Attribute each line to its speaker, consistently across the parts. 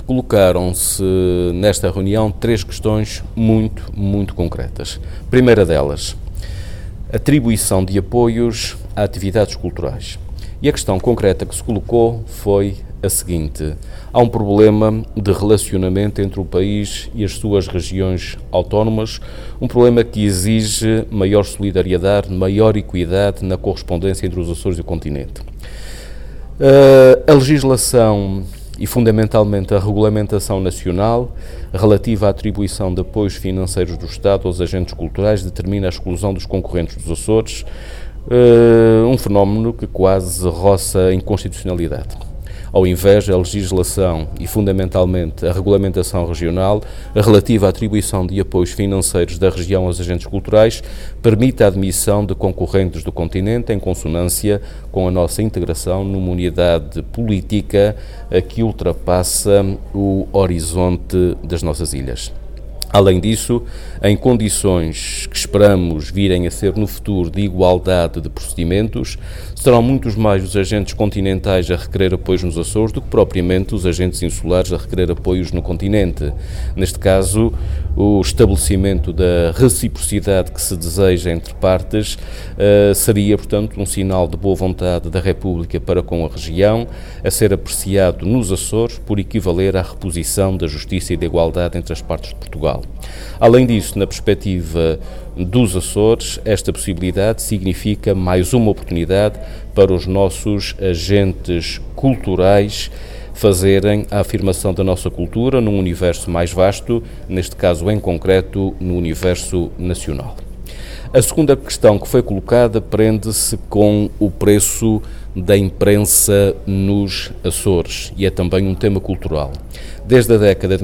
Speaker 1: colocaram-se nesta reunião três questões muito concretas. Primeira delas, atribuição de apoios a atividades culturais. E a questão concreta que se colocou foi a seguinte: há um problema de relacionamento entre o país e as suas regiões autónomas, um problema que exige maior solidariedade, maior equidade na correspondência entre os Açores e o continente. A legislação e, fundamentalmente, a regulamentação nacional relativa à atribuição de apoios financeiros do Estado aos agentes culturais determina a exclusão dos concorrentes dos Açores, um fenómeno que quase roça a inconstitucionalidade. Ao invés, a legislação e, fundamentalmente, a regulamentação regional relativa à atribuição de apoios financeiros da região aos agentes culturais permite a admissão de concorrentes do continente em consonância com a nossa integração numa unidade política que ultrapassa o horizonte das nossas ilhas. Além disso, em condições que esperamos virem a ser no futuro de igualdade de procedimentos, serão muitos mais os agentes continentais a requerer apoios nos Açores do que propriamente os agentes insulares a requerer apoios no continente. Neste caso, o estabelecimento da reciprocidade que se deseja entre partes seria, portanto, um sinal de boa vontade da República para com a região, a ser apreciado nos Açores por equivaler à reposição da justiça e da igualdade entre as partes de Portugal. Além disso, na perspectiva dos Açores, esta possibilidade significa mais uma oportunidade para os nossos agentes culturais fazerem a afirmação da nossa cultura num universo mais vasto, neste caso em concreto no universo nacional. A segunda questão que foi colocada prende-se com o preço da imprensa nos Açores e é também um tema cultural. Desde a década de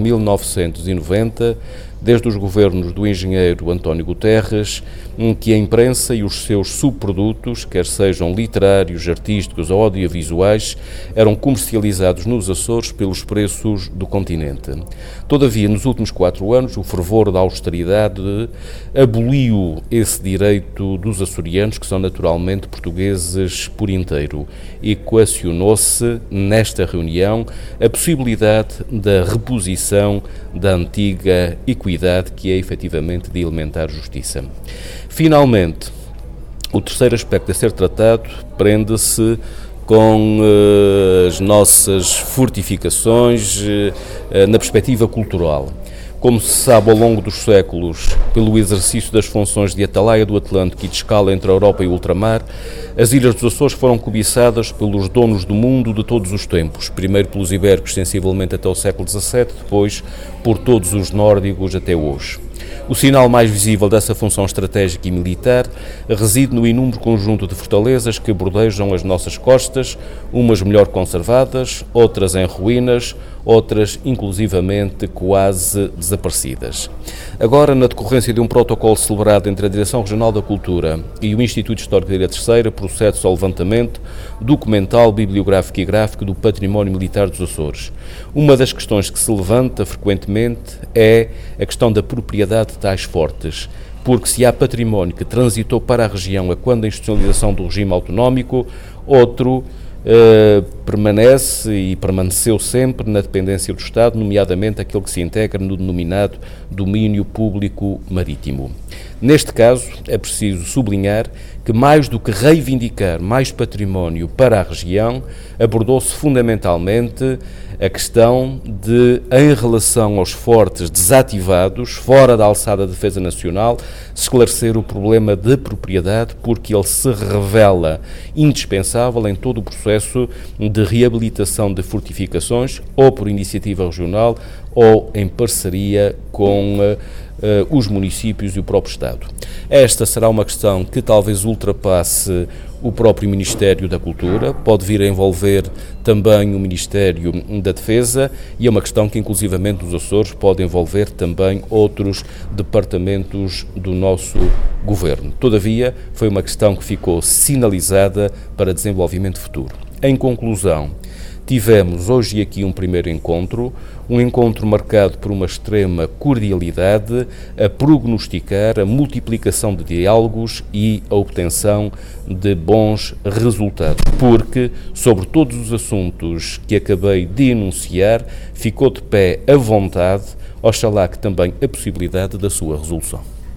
Speaker 1: 1990, desde os governos do engenheiro António Guterres, que a imprensa e os seus subprodutos, quer sejam literários, artísticos ou audiovisuais, eram comercializados nos Açores pelos preços do continente. Todavia, nos últimos 4 anos, o fervor da austeridade aboliu esse direito dos açorianos, que são naturalmente portugueses por inteiro, e equacionou-se nesta reunião a possibilidade da reposição da antiga equidade, que é efetivamente de elementar justiça. Finalmente, o terceiro aspecto a ser tratado prende-se com as nossas fortificações na perspectiva cultural. Como se sabe, ao longo dos séculos, pelo exercício das funções de atalaia do Atlântico e de escala entre a Europa e o ultramar, as Ilhas dos Açores foram cobiçadas pelos donos do mundo de todos os tempos, primeiro pelos ibéricos sensivelmente até o século XVII, depois por todos os nórdicos até hoje. O sinal mais visível dessa função estratégica e militar reside no inúmero conjunto de fortalezas que bordejam as nossas costas, umas melhor conservadas, outras em ruínas, outras inclusivamente quase desaparecidas. Agora, na decorrência de um protocolo celebrado entre a Direção Regional da Cultura e o Instituto Histórico da Ilha Terceira, procede-se ao levantamento documental, bibliográfico e gráfico do património militar dos Açores. Uma das questões que se levanta frequentemente é a questão da propriedade de tais fortes, porque se há património que transitou para a região a quando da institucionalização do regime autonómico, outro permanece e permaneceu sempre na dependência do Estado, nomeadamente aquele que se integra no denominado domínio público marítimo. Neste caso, é preciso sublinhar que, mais do que reivindicar mais património para a região, abordou-se fundamentalmente a questão de, em relação aos fortes desativados, fora da alçada de defesa nacional, esclarecer o problema de propriedade, porque ele se revela indispensável em todo o processo de reabilitação de fortificações, ou por iniciativa regional, ou em parceria com os municípios e o próprio Estado. Esta será uma questão que talvez ultrapasse o próprio Ministério da Cultura, pode vir a envolver também o Ministério da Defesa e é uma questão que inclusivamente os Açores pode envolver também outros departamentos do nosso Governo. Todavia, foi uma questão que ficou sinalizada para desenvolvimento futuro. Em conclusão, Tivemos hoje aqui um primeiro encontro, um encontro marcado por uma extrema cordialidade, a prognosticar a multiplicação de diálogos e a obtenção de bons resultados, porque, sobre todos os assuntos que acabei de enunciar, ficou de pé a vontade, oxalá que também a possibilidade da sua resolução.